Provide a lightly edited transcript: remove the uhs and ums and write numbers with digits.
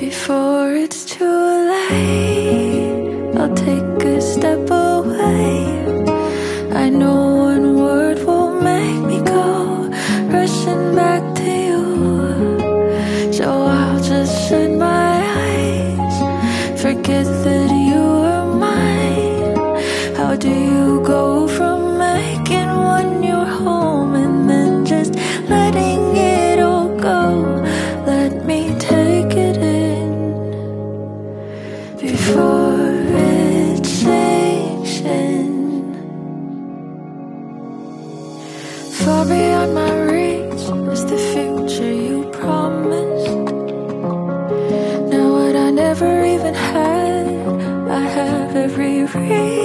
Before it's too late, I'll take a step away. I know one word will make me go rushing back to you. So I'll just shut my eyes, forget that you are mine. How do you go from making one your home and then just letting it all go? Let me take it in before it sinks in. Far beyond my reach is the future you promised. Now what I never even had, I have every reason